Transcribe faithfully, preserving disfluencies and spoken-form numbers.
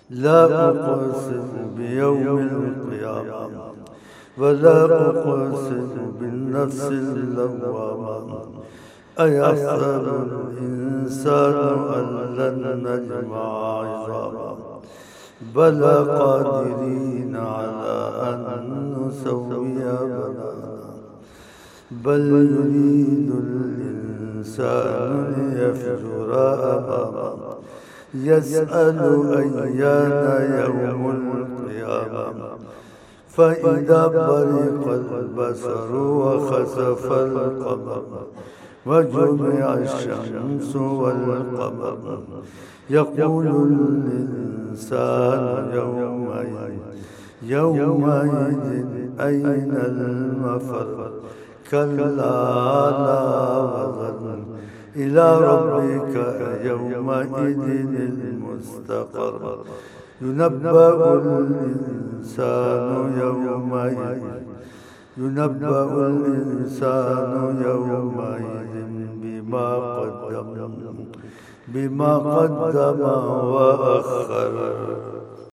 لا أقسم بيوم القيامة ولا أقسم بالنفس اللوامة. أيحسب الإنسان أن لن نجمع عظاما بلى قادرين على أن نسوي بنانا. بل يريد الإنسان ليفجر أمامه يسأل أيان يوم القيامة. فإذا برق البصر وخسف القمر وجمع الشمس والقمر يقول الإنسان يومئذ يومئذ أين المفر. كلا لا وزر إلى ربك يومئذ المستقر. ينبأ الإنسان يومئذ ينبأ الإنسان يومئذ بما قدم بما قدم وأخر.